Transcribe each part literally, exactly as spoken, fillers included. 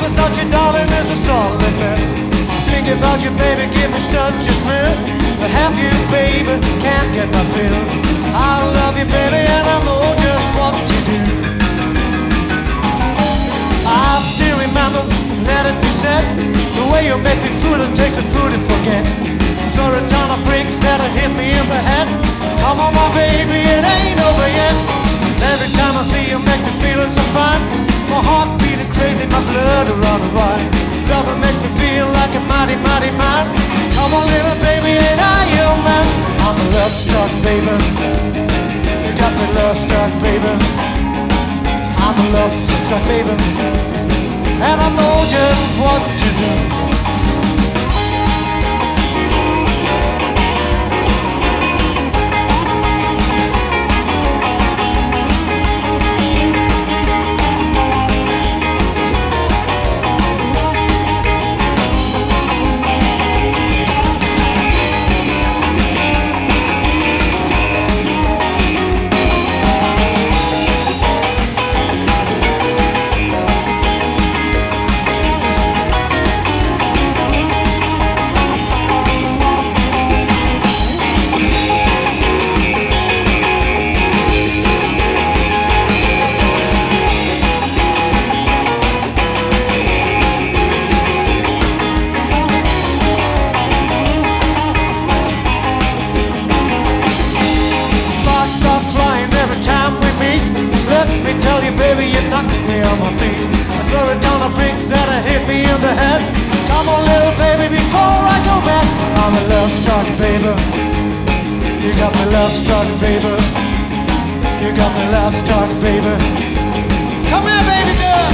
Without you, darling, is a solid mess. Thinking about you, baby, give me such a thrill. To have you, baby, can't get my fill. I love you, baby, and I know just what to do. I still remember, let it be said, the way you make me feel, it takes a fool to forget. Throw a ton of bricks that'll hit me in the head. Come on, my baby, it ain't over yet. Every time I see you, make me feeling so fine. My heart beating crazy, my blood running wild. Love it makes me feel like a mighty, mighty man. Come on, little baby, ain't I your man? I'm a love struck, baby. You got me love struck, baby. I'm a love struck, baby, and I know just what to do. Tell you, baby, you knocked me on my feet. I throw a ton of bricks that'll hit me in the head. Come on, little baby, before I go back. I'm a love struck, baby. You got me love struck, baby. You got me love struck, baby. Come here, baby girl.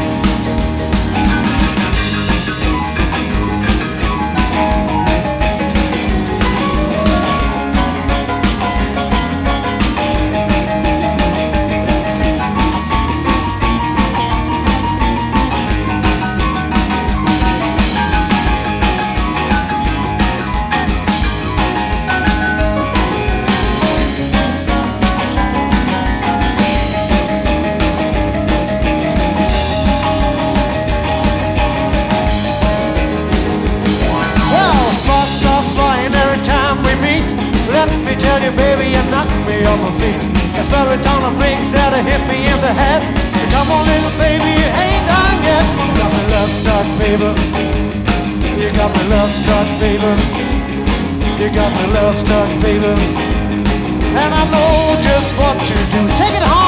Let me tell you, baby, you knocked me off my feet. There's very ton of bricks that'll hit me in the head. So come on, little baby, you ain't done yet. You got me love struck, baby. You got me love struck, baby. You got me love struck, baby. And I know just what to do. Take it home.